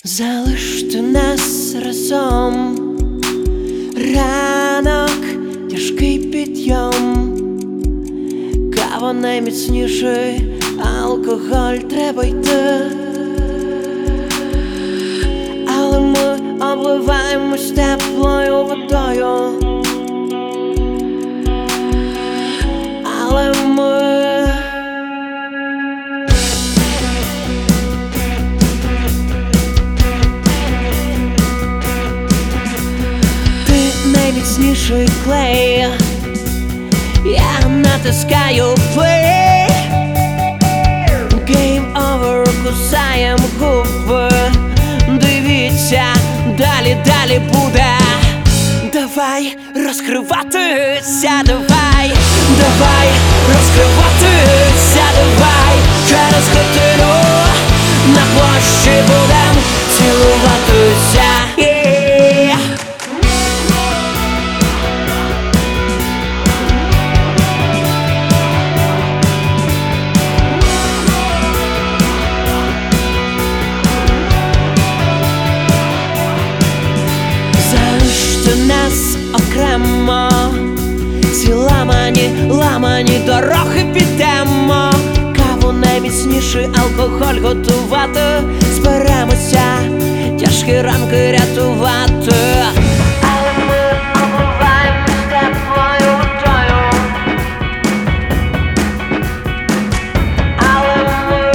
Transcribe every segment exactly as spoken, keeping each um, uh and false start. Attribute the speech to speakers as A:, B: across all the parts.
A: Залиште нас разом, ранок, тяжкий підйом, кава найміцніший, алкоголь, треба йти. Але ми обливаємось теплою водою. Але ми найміцніший клей, я натискаю play. Game over, кусаєм губи. Дивіться, далі, далі буде. Давай розкриватися, давай, давай розкриватися, давай. Через годину на площі будем цілуватися. Yeah. Нас окремо, ці ламані, ламані дороги підемо. Каву найміцніший, алкоголь готувати. Зберемося, тяжкі ранки рятувати. Але ми обливаємось теплою водою. Але ми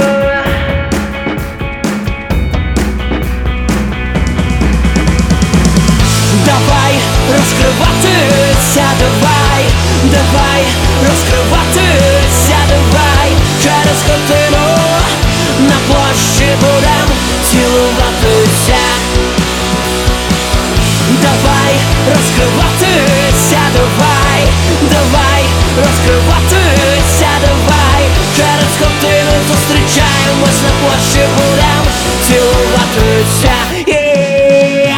A: давай розкриватися, давай, давай розкриватися, давай. Через годину на площі будем цілуватися. Давай розкриватися, давай, давай розкриватися, давай. Через годину зустрічаємось на площі будем цілуватися. Yeah.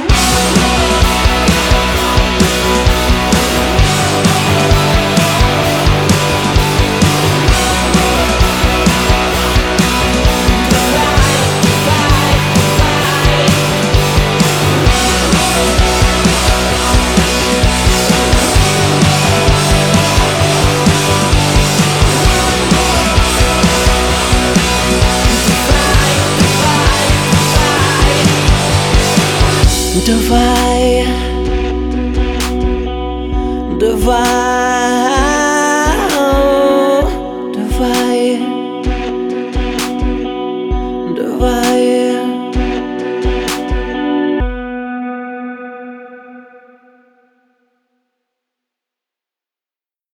A: Давай, давай, давай, давай.